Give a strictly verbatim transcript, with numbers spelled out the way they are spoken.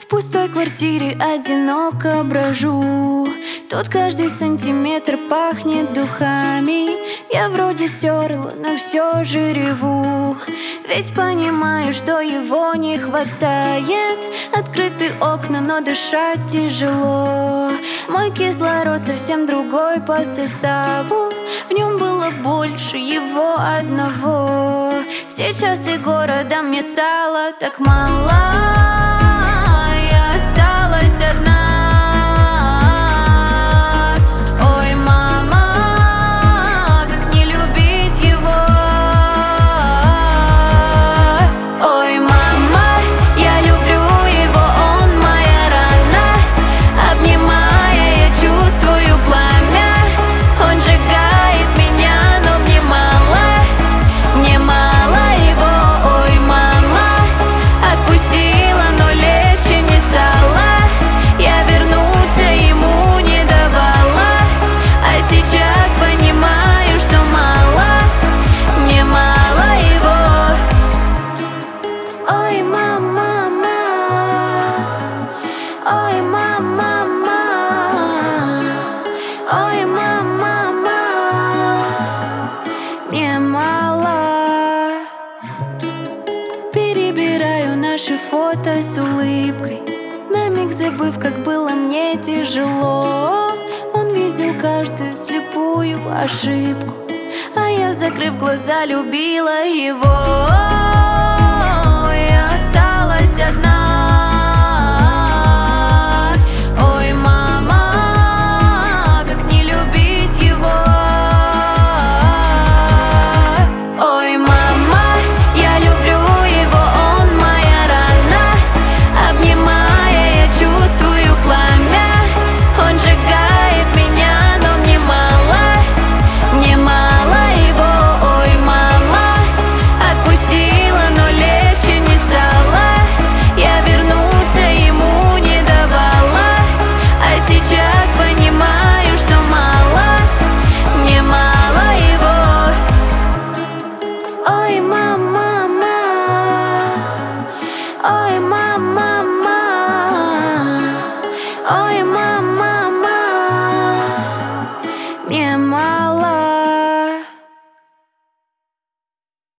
В пустой квартире одиноко брожу. Тут каждый сантиметр пахнет духами. Я вроде стерла, но все же реву. Ведь понимаю, что его не хватает. Открыты окна, но дышать тяжело. Мой кислород совсем другой по составу. В нем было больше его одного. Сейчас и города мне стало так мало. Я осталась одна. Ой, мама, как не любить его. Ой, мама, я люблю его, он моя рана. Обнимая, я чувствую пламя. Он сжигает меня, но мне мало, мне мало его. Ой, мама, отпустила, но легче не стало. Я вернуться ему не давала, а сейчас понимаю, что мало, мне мало его. Ой, мама, мама, ой, мама, мама, ой, мама, мама, мне мало. Перебираю наши фото с улыбкой, на миг забыв, как было мне тяжело. Он видел каждую слепую ошибку, а я, закрыв глаза, любила его. Я осталась одна.